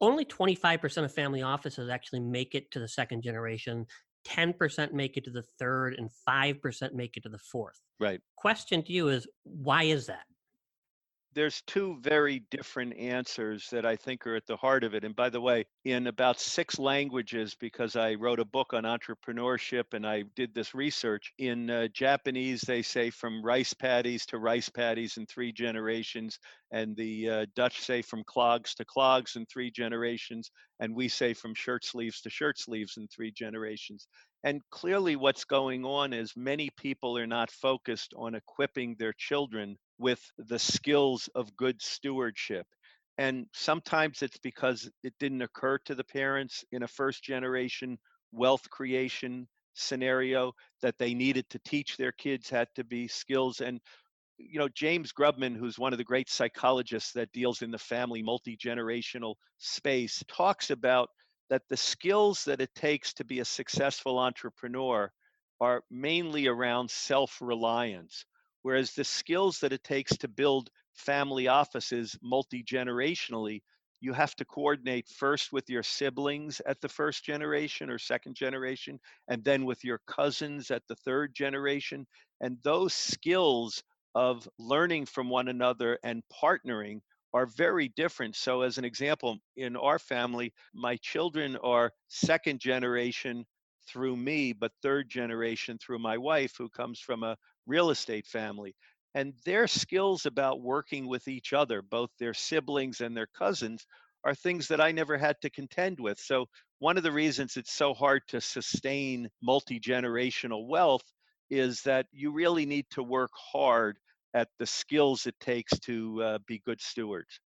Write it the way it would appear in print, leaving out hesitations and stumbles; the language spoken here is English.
only 25% of family offices actually make it to the second generation, 10% make it to the third, and 5% make it to the fourth. Right. Question to you is why is that? There's two very different answers that I think are at the heart of it. And by the way, in about six languages, because I wrote a book on entrepreneurship and I did this research, in Japanese, they say from rice paddies to rice paddies in three generations. And the Dutch say from clogs to clogs in three generations. And we say from shirt sleeves to shirt sleeves in three generations. And clearly, what's going on is many people are not focused on equipping their children with the skills of good stewardship. And sometimes it's because it didn't occur to the parents in a first generation wealth creation scenario that they needed to teach their kids had to be skills. And James Grubman, who's one of the great psychologists that deals in the family multi-generational space, talks about that the skills that it takes to be a successful entrepreneur are mainly around self-reliance, whereas the skills that it takes to build family offices multi-generationally, you have to coordinate first with your siblings at the first generation or second generation, and then with your cousins at the third generation. And those skills of learning from one another and partnering are very different. So, as an example, in our family, my children are second generation through me, but third generation through my wife, who comes from a real estate family. And their skills about working with each other, both their siblings and their cousins, are things that I never had to contend with. So, one of the reasons it's so hard to sustain multi generational wealth is that you really need to work hard at the skills it takes to be good stewards.